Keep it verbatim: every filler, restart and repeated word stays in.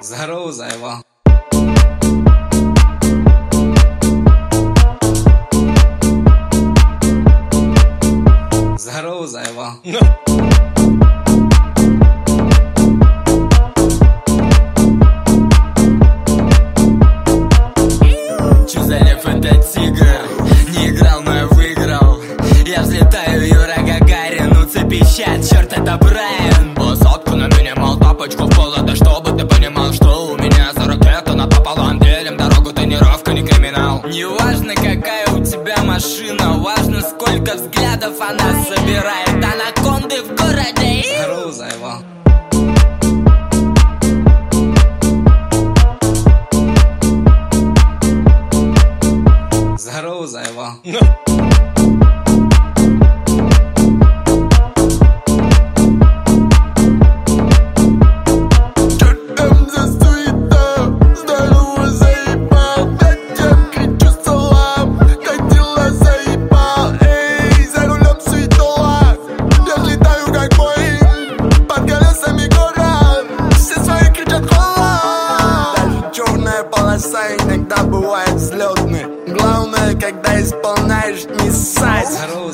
Здорово, заебал. Здорово, заебал. Чё за лев, это тигр? Не играл, но я выиграл. Я взлетаю, Юра Гагарин. Уцепи щат, черт, это Брайан. Посадку на минимал, тапочку в поло. Да чтобы ты понимал, что у меня за ракета напополам. Делим дорогу, тренировка, не криминал. Не важно, какая у тебя машина, важно, сколько взглядов она собирает. Анаконды в городе. Здорово, заебал. Здорово, заебал. Иногда бывает взлетный. Главное, когда исполняешь, не ссать.